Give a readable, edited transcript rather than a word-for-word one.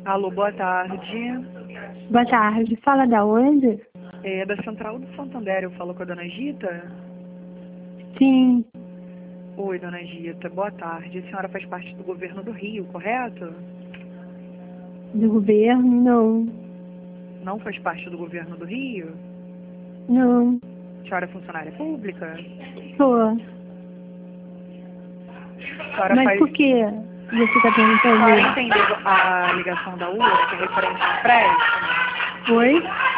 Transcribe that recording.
Alô, boa tarde. Boa tarde. Fala da onde? É da Central do Santander, eu falo com a dona Gita? Sim, Oi, dona Gita, boa tarde. A senhora faz parte do governo do Rio, correto? do governo? Não. Não faz parte do governo do Rio? Não. A senhora é funcionária pública? Sou. A senhora Mas faz... por que você está A perguntando senhora isso? entendeu a ligação da URA, que é referente ao empréstimo? Oi?